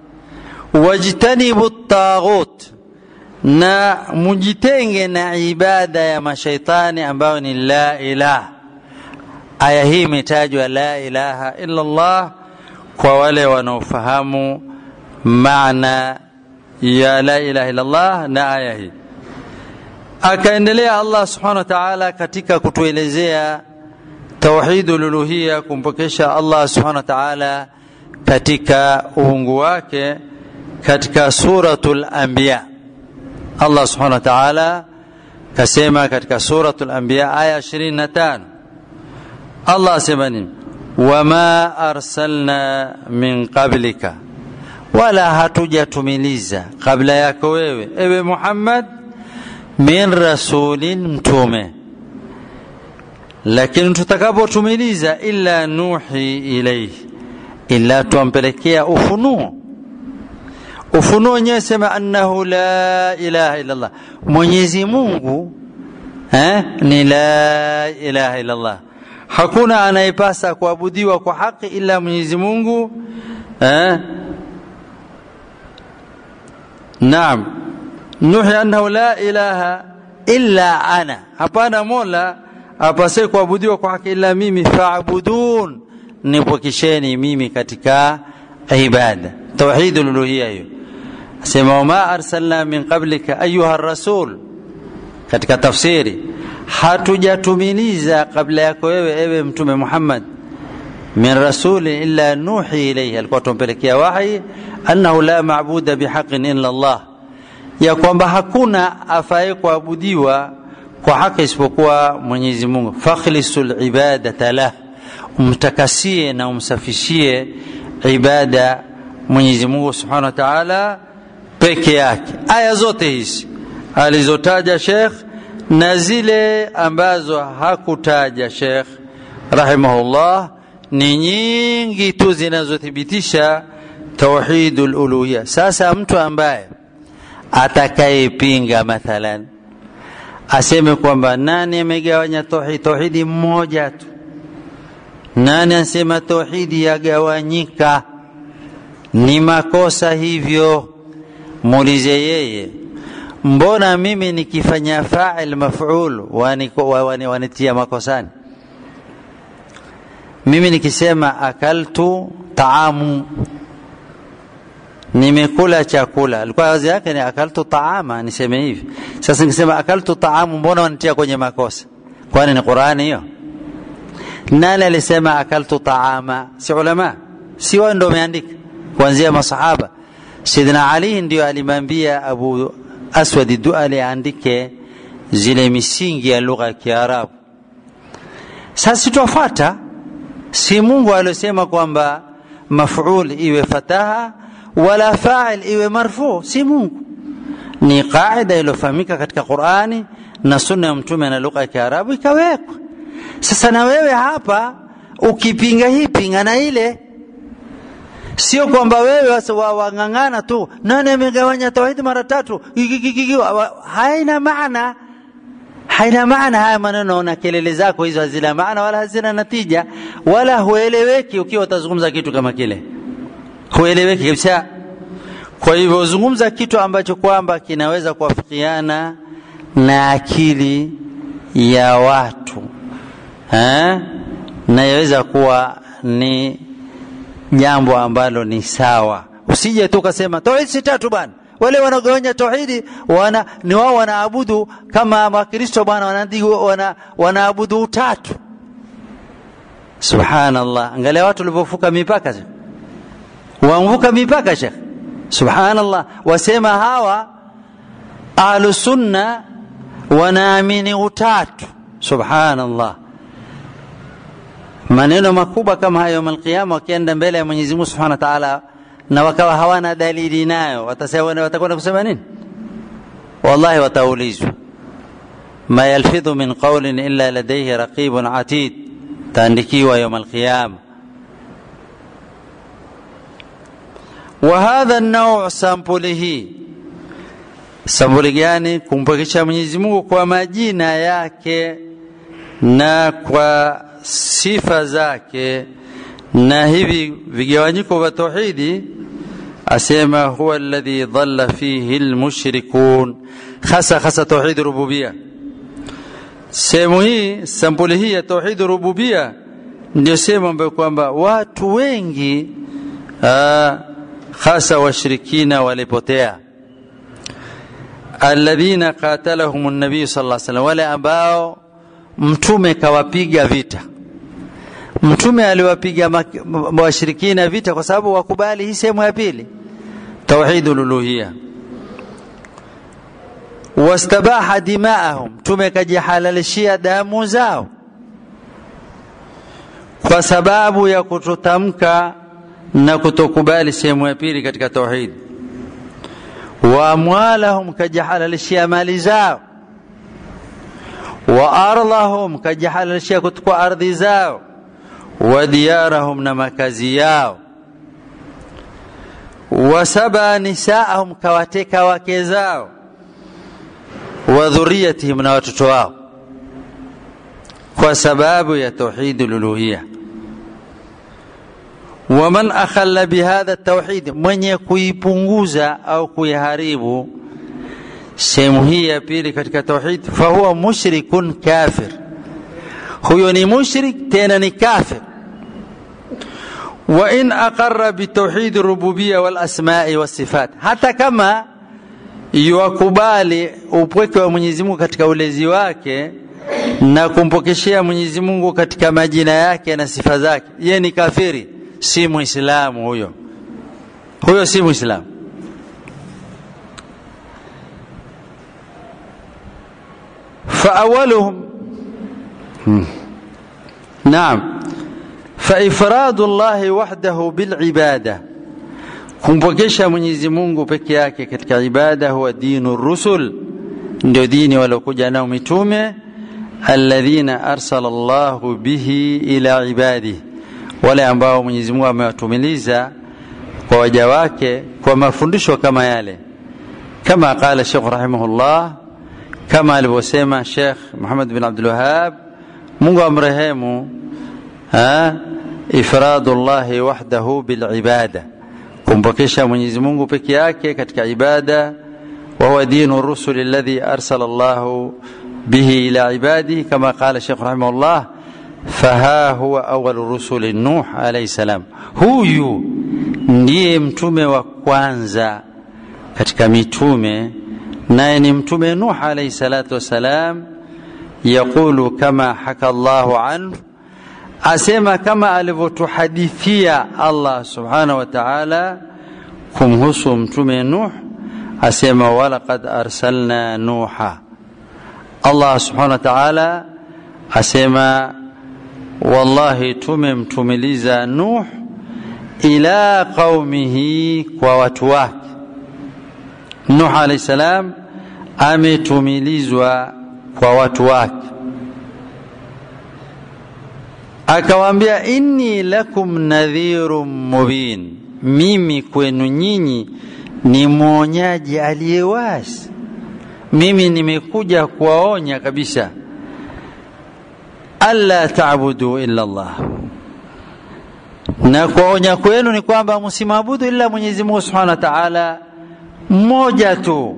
Wajtanibu at-taghut, na mujitenge na ibada ya mashaitani ambayo ni la ilaha. Aya hii imetajwa la ilaha illa Allah kwa wale wanaofahamu maana ya la ilaha illa Allah na aya hii. Akaendelea Allah Subhanahu wa Ta'ala katika kutuelezea tauhidul uluhiyya, kumpokesha Allah Subhanahu wa Ta'ala katika uungu wake, katika suratul Anbiya. Allah Subhanahu wa Ta'ala kasema katika suratul Anbiya aya 25, Allah asema nini? Wama arsalna min qablika, wala hatujatumiliza kabla yako wewe ewe Muhammad, min rasulin, mtume, lakini tutakapotumiliza illa nuhi ilayhi, illa tumpelekea ufunuo. Ufunuo wenyewe sema annahu la ilaha illa Allah, Mwenyezi Mungu ni la ilaha illa Allah, hakuna anayepasa kuabudiwa kwa haki ila Mwenyezi Mungu. Naam, nuhi annahu la ilaha illa ana, hapana mola apasai kuabudiwa kwa haki ila mimi, fa'budun, nipokesheni mimi katika ibada. Tauhidul uluhiyya hiyo. Sema wama arsalna min qablika ayuha rasul, katika tafsiri hatujatumiliza kabla yako wewe ewe mtume Muhammad min rasulin illa nuhi ilayhi, alikuwa tumpelekea wahi annahu la ma'buda bihaqqin illa Allah, ya kwamba hakuna afaye kuabudiwa kwa haki isipokuwa Mwenyezi Mungu. Fakhlisul ibadata lah, umtakasie na umsafishie ibada Mwenyezi Mungu Subhanahu wa Ta'ala peke yake. Aya zote hizi alizotaja Sheikh na zile ambazo hakutaja Sheikh rahimahullah ni nyingi tu zinazothibitisha tauhidul uluhiyya. Sasa mtu ambaye atakayepinga mathalan aseme kwamba nani amegawanya tauhidi mmoja tu, nani anasema tauhidi yagawanyika, ni makosa hivyo, muulize yeye, mbona mimi nikifanya fa'il maf'ul wanitia makosani? Mimi nikisema akaltu taamu, nimekula chakula, alikuwa wazi yake ni akaltu taama, niseme hivi. Sasa nikisema akaltu taamu, mbona wanitia kwenye makosa? Kwani ni Qur'ani hiyo? Nani alisema akaltu taama? Si ulama, si wao ndio wameandika kuanzia masahaba. Sidina Ali ndio alimwambia Abu Aswad ad-Duali aandike zile misingi ya lugha ya Kiarabu. Sasa tufuata, si Mungu aliyosema kwamba maf'ul iwe fataha wala fa'il iwe marfu, si Mungu. Ni kaida iliyofahamika katika Qur'ani na sunna ya mtume na lugha ya Kiarabu ikawekwa. Sasa na wewe hapa ukipinga hii pingana ile, sio kwamba wewe wangangana tu nani amegawanya tauhid mara tatu, haina maana. Haina maana haya maneno na kelele zako hizo, hazina maana wala hazina natija, wala hueleweki ukiwa utazungumza kitu kama kile, hueleweki kabisa. Kwa hivyo zungumza kitu ambacho kwamba kinaweza kuafikiana na akili ya watu, na yaweza kuwa ni jambo ambalo ni sawa. Usije tu kasema tauhid si tatu bwana, wale wanagawanya tauhidi ni wao wanaabudu kama Wakristo bwana, wanaabudu utatu. Subhanallah, angalia watu walivyovuka mipaka, waamvuka mipaka Sheikh. Subhanallah, wasema hawa ahlus sunna wanaamini utatu. Subhanallah, maneno makubwa kama hayo yawm al-qiyama, wakienda mbele ya Mwenyezi Mungu Subhanahu wa Ta'ala na wakawa hawana dalili nayo, watakwenda kusema nini? Wallahi wataulizwa, ma yalfidhu min qawlin illa ladayhi raqibun atid, taandikiwa yawm al-qiyama. Wa hadha an-naw' sampulihi, sampuli gani? Kumpokesha Mwenyezi Mungu kwa majina yake na kwa sifa zake, na hivi vigawanyiko vya tauhidi. Asema huwa alladhi dhalla fihi almushrikun, hasa tauhid rububiyya. Sehemu hii, sampuli hii ya tauhid rububiyya ndio sehemu ambayo kwamba watu wengi hasa washirikina walipotea. Alladhina qatalahum an-nabiy sallallahu alaihi wasallam, wale ambao mtume kawapiga vita. Mtume aliwapiga washirikina vita kwa sababu wakubali hii sehemu ya pili, tauhidul uluhiyya. Wastabaha dimaahum, mtume kajihalalishia damu zao kwa sababu ya kutotamka na kutokubali sehemu ya pili katika tauhid. Wa amwalahum, kajihalalishia mali zao. Wa ardhahum, kajihalalishia kutukua ardhi zao. Wa diyarahum, na makazi yao. Wa saba nisaahum, kawateka wake zao. Wa dhurriyatihim, na watoto wao, kwa sababu ya tauhidul uluhiyya. Wa man akhalla bihadha at-tauhid, mwenye kuipunguza au kuiharibu sehemu hii ya pili katika tauhid, fa huwa mushrikun kafir, huyo ni mushrik tena ni kafir. Wa in aqarra bitauhid rububiyya wal asma'i was sifat, hata kama yuakubali upweke wa Mwenyezi Mungu katika ulezi wake na kumpokeshea Mwenyezi Mungu katika majina yake na sifa zake, yeye ni kafiri, si muislamu. Huyo si muislamu. فأولهم نعم فإفراد الله وحده بالعبادة, kumpokesha Mwenyezi Mungu peke yake katika ibada, huwa dinu rusul, ndio dini waliokuja nao mitume. Alladhina arsala Allahu bihi ila ibadihi, wale ambao Mwenyezi Mungu amewatumiliza kwa waja wake kwa mafundisho kama yale, kama qala Sheikh rahimahullah, kama alivyosema Sheikh Muhammad bin Abdul Wahhab, Mungu amrehemu, ifradullahi wahdahu bil ibada, kumpokesha Mwenyezi Mungu peke yake katika ibada. Wa huwa dinu rusul alladhi arsala Allahu bihi ila ibadihi, kama qala Sheikh rahimahullah, faha huwa awwal rusul Nuh alayhi salam, huyu ndiye mtume wa kwanza katika mitume, naye ni mtume Nuh alayhi salatu wasalam. Yaqulu kama haka Allahu anhu, asema kama alivyotuhadithia Allah subhanahu wa ta'ala kumhusu mtume Nuh, asema walaqad arsalna Nuha. Allah subhanahu wa ta'ala asema wallahi tumemtumiliza Nuh ila qaumihi, kwa watu wake. Nuh alayhi salam ametumilizwa kwa watu wake, akawaambia inni lakum nadhirun mubin, mimi kwenu nyinyi ni mwonyaji aliyewazi, mimi nimekuja kuwaonya kabisa. Alla ta'budu illa Allah, na kuonya kwenu ni kwamba msimwabudu illa Mwenyezi Mungu Subhanahu wa Ta'ala mmoja tu.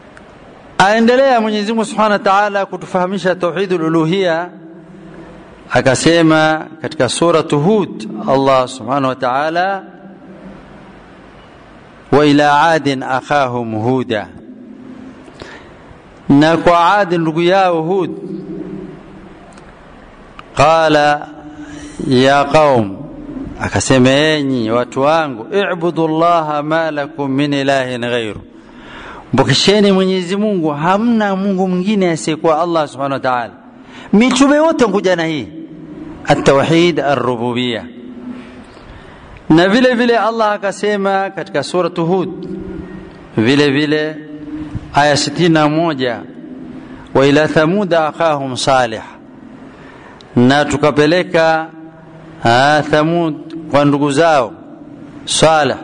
Aendelea Mwenyezi Mungu Subhanahu wa Ta'ala kutufahamisha tauhidul uluhiyya, akasema katika sura Hud Allah subhanahu wa ta'ala wa ila adin akhahum huda, na kwa Adi ndugu yao Hud, qala ya qaum, akasema enyi watu wangu, i'budullaha ma lakum min ilahin ghayru, mbukisheni Mwenyezi Mungu, hamna Mungu mwingine asiyekuwa Allah subhanahu wa ta'ala. Mitume wote ngoja na hii at-tauhid ar-rububiyyah. Na vile vile Allah akasema katika sura Hud vile vile aya 61, wa ila thamud akhahum salih, na tukapeleka Thamud kwa ndugu zao Salih.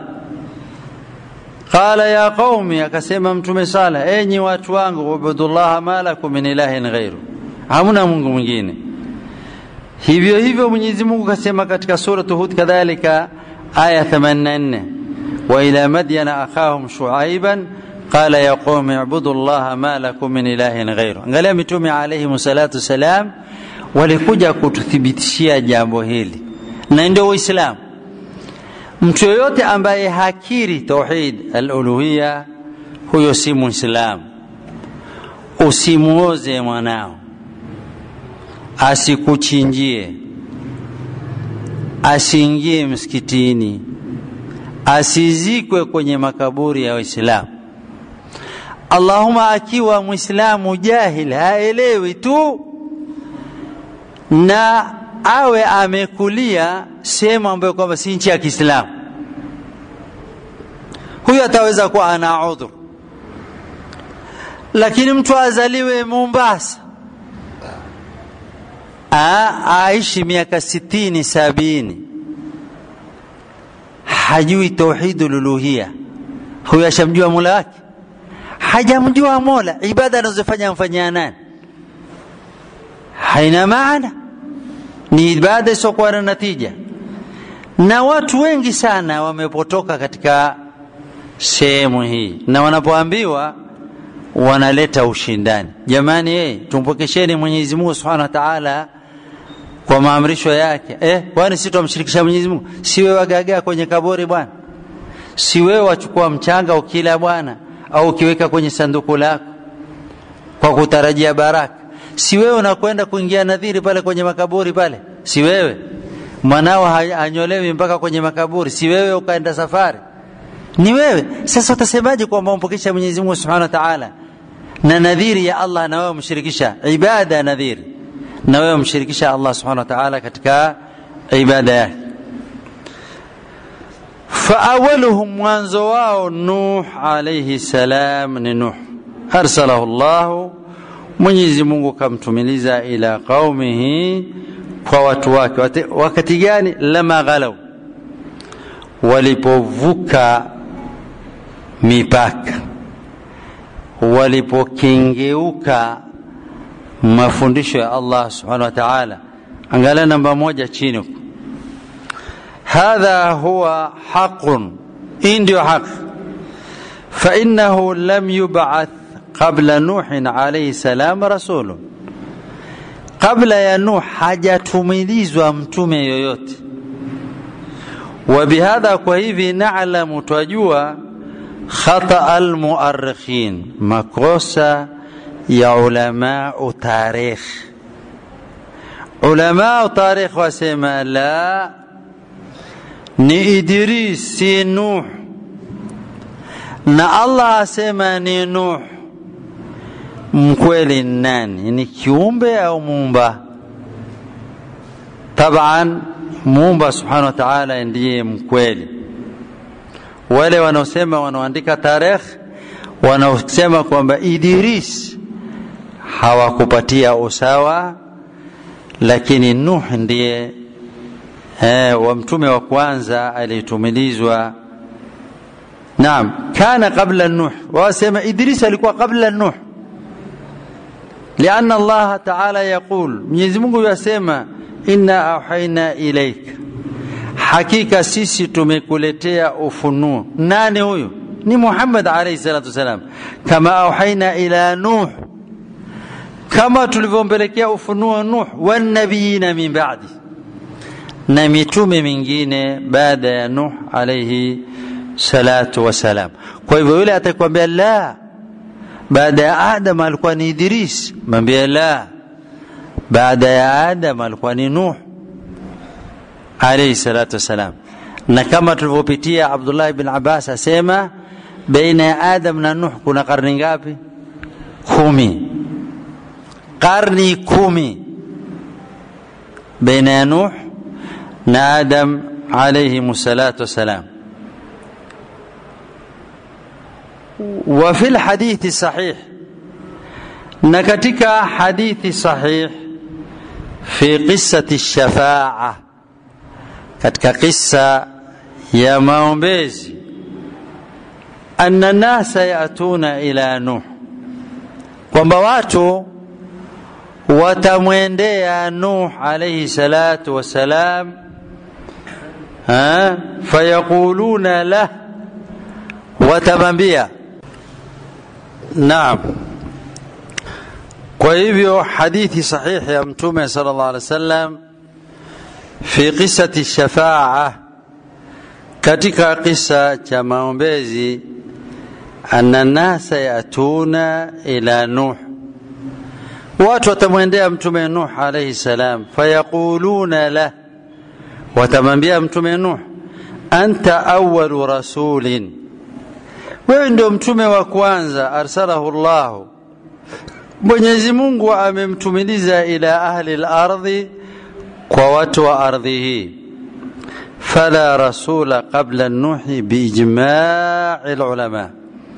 Qala ya qaumi, akasema mtume Salih, enyi watu wangu, ubudullaha ma lakum min ilahin ghayru, hamna Mungu mwingine. Hivyo hivyo Mwenyezi Mungu kasema katika sura Hud kadhalika aya 84, wa ila madyana akhahum shuaiban qala ya qaumi ubudullaha ma lakum min ilahin ghayru. Angalia mitume alayhi salatu salam walikuja kututhibitishia jambo hili, na ndio Uislamu. Mtu yote ambaye hakiri tauhid al-uluhiyya, huyo si Muislamu. Usimuoze mwanao, asikuchinjie, asiingie msikitini, asizikwe kwenye makaburi ya Waislamu. Allahumma akiwa Muislamu jahil, haelewi tu, na awe amekulia sehemu ambayo kwamba si nchi ya Kiislamu, huyo ataweza kuwa ana udhur. Lakini mtu azaliwe Mombasa, aishi miaka 60 70, hajui tauhidul uluhiyya, huyo ashamjua Mola wake? Hajamjua Mola. Ibada anazofanya mfanyia nani? Haina maana, ni ibada isiyokuwa na natija. Na watu wengi sana wamepotoka katika sehemu hii, na wanapoambiwa wanaleta ushindani. Jamani, tumpokesheni Mwenyezi Mungu Subhanahu wa Ta'ala kwa maamrisho yake. Kwani sisi tumshirikisha Mwenyezi Mungu? Si wewe wagagaa kwenye kaburi bwana? Si wewe wachukua mchanga ukila bwana, au ukiweka kwenye sanduku lako kwa kutarajia baraka? Si wewe unakwenda kuingia nadhiri pale kwenye makaburi pale? Si wewe mwanao hanyolewi mpaka kwenye makaburi? Si wewe ukaenda safari? Ni wewe. Sasa utasemaje kwamba umpokesha Mwenyezi Mungu Subhanahu wa Ta'ala na nadhiri ya Allah, na wewe mshirikisha ibada nadhiri, na wewe mshirikisha Allah Subhanahu wa Ta'ala katika ibada yake? Faawaluhum, mwanzo wao Nuh alayhi salam ni Nuh, arsalahu Allah, Mwenyezi Mungu kamtumiliza ila qaumihi, kwa watu wake. Wakati gani? Lama ghalau, walipovuka mipaka, walipokengeuka mafundisho ya Allah Subhanahu wa Ta'ala. Angalia namba 1 chini, hadha huwa haqqun, ndio haq. Fa innahu lam yub'ath qabla Nuh alayhi salam rasulun, kabla ya Nuh hajatumilizwa mtume yoyote. Wa bihadha, kwa hivi na'lamu, twajua khata al-mu'arrikhin, makosa ya ulama tarikh. Ulama tarikh wasema la, ni Idris si Nuh, na Allah asema ni Nuh. Mkweli nani? Ni kiumbe au muumba? Taban muumba Subhanahu wa Ta'ala ndiye mkweli. Wale wanaosema, wanaoandika tarikh, wanaosema kwamba Idris hawakupatia usawa, lakini Nuh ndiye wa mtume wa kwanza alitumilizwa. Naam, kana qabla Nuh, wasema Idris alikuwa qabla Nuh. لأن الله تعالى يقول, Mwenyezi Mungu yasema, inna auhaina ilaika, hakika sisi tumekuletea ufunuo. Nani huyo? Ni Muhammad alayhi salatu wasalam. Kama auhaina ila Nuh, kama tulivyompelekea ufunuo Nuh wan nabiyina min ba'di, na mitume mingine baada ya Nuh alayhi salatu wasalam. Kwa hivyo yule atakwambia la, baada ya Adam alikuwa ni Idris, mwambie la, baada ya Adam alikuwa ni Nuh alayhi salatu wasalam. Na kama tulivyopitia, Abdullah ibn Abbas asema baina ya Adam na Nuh kuna karni ngapi? 10. Karni 10 baina ya Nuh na Adam alayhi salatu wasalam. وفي الحديث الصحيح، نكتك حديث صحيح في قصة الشفاعة، كتك قصة يا maombezi، أن الناس يأتون إلى نوح، kwamba watu watamwendea Nuh alayhi salatu wasalam, fayaquluna lah, watamwambia. Naam. Kwa hivyo hadithi sahihi ya Mtume sallallahu alaihi wasallam fi qissati shafa'a, katika kisa cha maombezi, anna nasa yatuna ila Nuh, watu watamwendea Mtume Nuh alayhi salam, fayaquluna la, watamwambia Mtume Nuh, anta awwalu rasulin, wewe ndio mtume wa kwanza, arsalahu Allah, Mwenyezi Mungu amemtumiliza ila ahli al-ardhi, kwa watu wa ardhi hii. Fala rasula qabla Nuhi biijma'i al-ulama,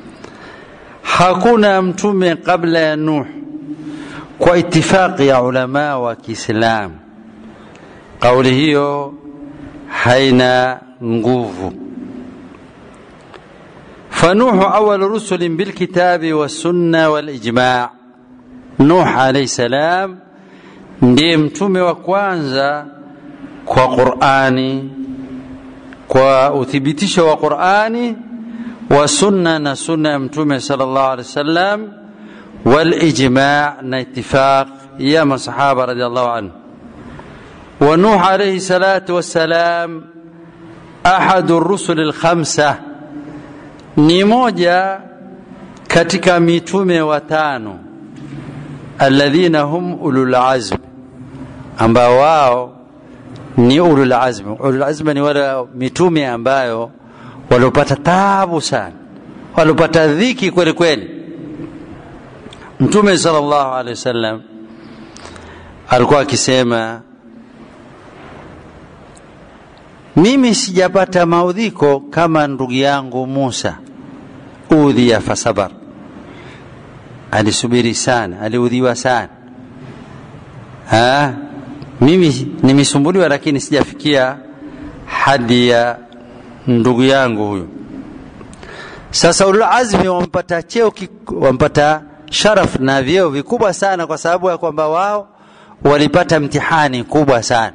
hakuna mtume kabla ya Nuh kwa itifaqi ya ulama wa Kiislamu. Kauli hiyo haina nguvu. فنوح أول رسل بالكتاب والسنة والإجماع، نوح عليه السلام ndiye mtume wa kwanza kwa Qur'ani, kwa uthibitisho wa Qur'ani wa sunna, na sunna ya Mtume sallallahu alaihi wasallam, wal ijma' na ittifaq ya masahaba radiyallahu anhu. Wa Nuh alayhi salatu wassalam ahadu ar-rusul al-khamsa, ni moja katika mitume watano, alladhina hum ulul azm, ambao wao ni ulul azm. Ulul azm ni wale mitume ambayo walipata taabu sana, walipata dhiki kweli kweli. Mtume sallallahu alaihi wasallam alikuwa akisema, mimi sijapata maudhiko kama ndugu yangu Musa, udhiya fasabar, alisubiri sana, aliudhiwa sana. Mimi nimesumbuliwa, lakini sijafikia hadi ya ndugu yangu huyo. Sasa ulul azmi wampata cheo, wampata sharaf na vyeo vikubwa sana, kwa sababu ya kwamba wao walipata mtihani kubwa sana.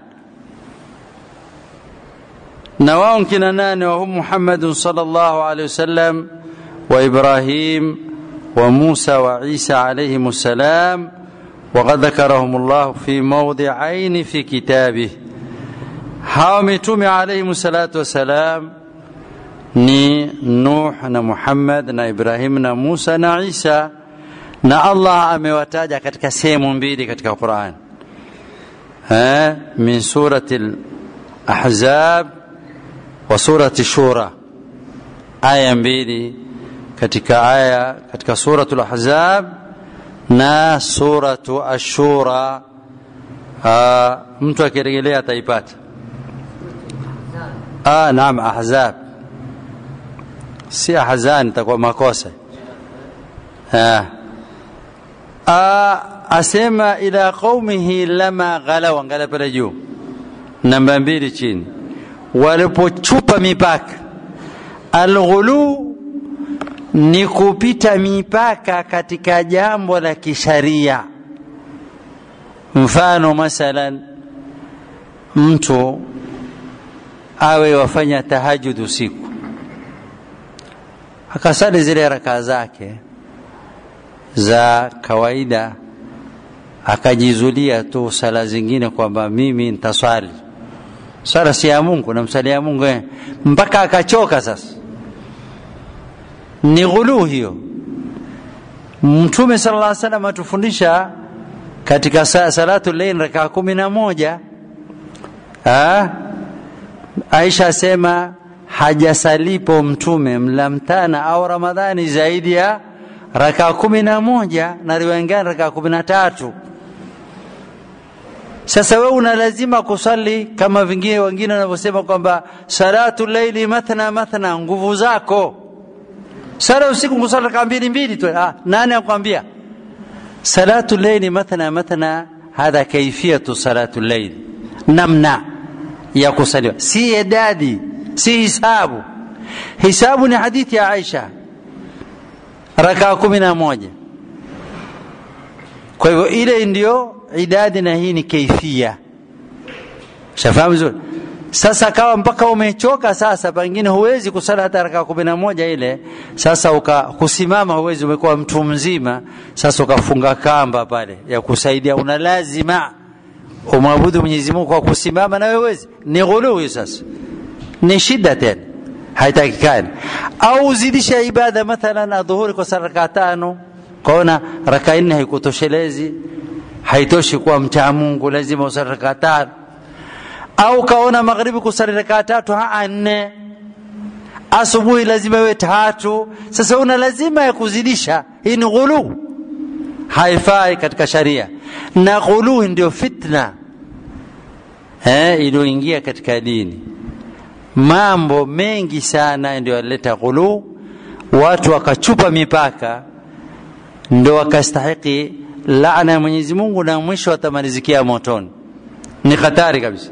Na wao kina nane? wa hum Muhammadun sallallahu alayhi wasallam wa Ibrahim wa Musa wa Isa alayhi salam, وقد ذكرهم الله في موضعين في كتابه. hao mitume alayhi salatu wasalam ni Nuh na Muhammad na Ibrahim na Musa na Isa, na Allah amewataja katika sehemu mbili katika Qur'an, min surati al-Ahzab wa surati Shura, aya mbili katika suratul Ahzab na suratu Ashura. Mtu akirejelea ataipata. Naam, Ahzab, si Ahzan, itakuwa makosa. Asema ila qaumihi lama ghalaw, angalia pale juu namba 2 chini, walipochupa mipaka. Al-ghulu ni kupita mipaka katika jambo la kisharia. Mfano, masalan mtu awe wafanya tahajjud usiku, akasali zile rakaa zake za kawaida akajizulia tu sala zingine kwamba mimi nitaswali sala si ya Mungu na msalia Mungu mpaka akachoka. Sasa ni ghulu hiyo. Mtume sallallahu alaihi wasallam atufundisha katika salatu layl rakaa 11. Aisha asema hajasalipo mtume mlamtana au Ramadhani zaidi ya rakaa 11 na riwaya nyingine rakaa 13. Sasa wewe una lazima kusali kama wengine wanavyosema kwamba salatu layli mathna nguvu zako. Sala usiku kusali rakaa 2 tu. Nani akwambia? Salatu layli mathna hadha kaifiyatu salatu layli. Namna ya kusaliwa si idadi, si hisabu. Hisabu ni hadithi ya Aisha rakaa 11. Kwa hivyo ile ndio idadi na hii ni kaifia. Shafahamu vizuri. Sasa kawa mpaka umechoka sasa pengine huwezi kusali hata rakaa 11 ile, sasa kusimama huwezi, umekuwa mtu mzima, sasa ukafunga kamba pale ya kusaidia, una lazima umwabudu Mwenyezi Mungu kwa kusimama na wewe huwezi. Ni ghulu sasa. Ni shida tena. Haitakikani. Au zidisha ibada mathalan adhuhuri kwa rakaa 5, kaona rakaa 4 haikutoshelezi, haitoshi kuwa mcha Mungu, lazima usali rakaa 5. Au kaona magharibi kusali rakaa 3 4, asubuhi lazima iwe 3. Sasa una lazima ya kuzidisha. Hii ni ghulu, haifai katika sharia. Na ghulu ndio fitna iliyoingia katika dini. Mambo mengi sana ndio yaleta ghulu, watu wakachupa mipaka, ndio wakastahiki laana ya Mwenyezi Mungu na mwisho watamalizikia motoni. Ni hatari kabisa.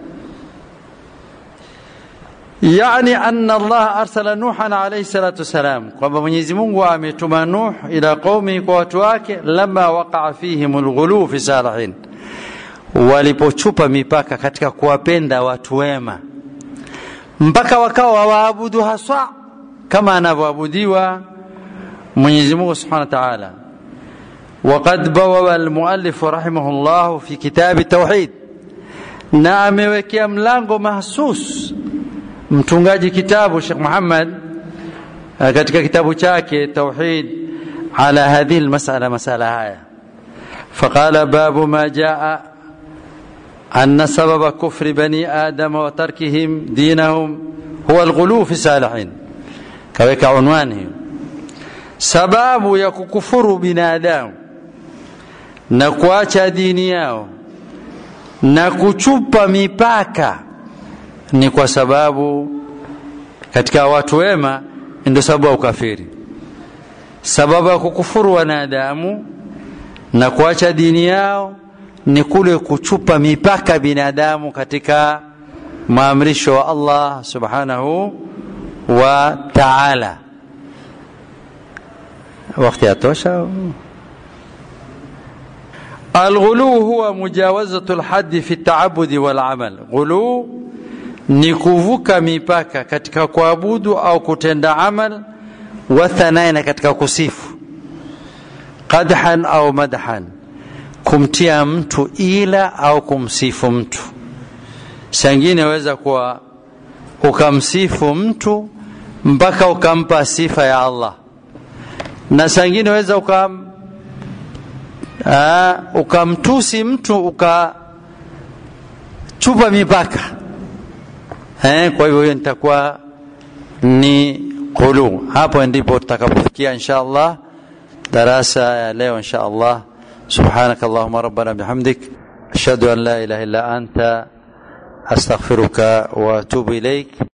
Yani anna Allah arsala Nuhan alayhi salatu wasalam, kwamba Mwenyezi Mungu ametuma Nuh ila qaumi, kwa watu wake, lama waqa'a fihim alghulu fi salihin, walipochupa mipaka katika kuwapenda watu wema mpaka wakawa waabudu haswa kama anavyoabudiwa Mwenyezi Mungu Subhanahu wa Ta'ala. وقد بوب المؤلف رحمه الله في كتاب التوحيد, na amewekea mlango mahsus mtungaji kitabu Sheikh Muhammad katika kitabu chake Tauhid ala hadhihi almas'ala, masala haya. فقال باب ما جاء أن سبب كفر بني آدم وتركهم دينهم هو الغلو في الصالحين. كويك عنوانه sababu ya kukufuru binadamu na kuacha dini yao na kuchupa mipaka ni kwa sababu katika watu wema, ndio sababu ya ukafiri. Sababu ya kukufuru wanadamu na kuacha dini yao ni kule kuchupa mipaka binadamu katika maamrisho wa Allah subhanahu wa ta'ala. Wakati atosha. Al-ghulu huwa mujawazatu al-hadd fi at-ta'abbud wal-amal. Ghulu ni kuvuka mipaka katika kuabudu au kutenda amal, wa thanaina katika kusifu, qadhan au madhan, kumtia mtu ila au kumsifu mtu. Sangine waweza kuwa ukamsifu mtu mpaka ukampa sifa ya Allah, na sangine waweza ukamtusi mtu ukachupa mipaka. Kwa hivyo nitakuwa ni ghulu. Hapo ndipo tutakapofikia inshallah darasa ya leo inshallah. Subhanakallahumma rabbana bihamdik, ashhadu an la ilaha illa anta, astaghfiruka wa atubu ilaik.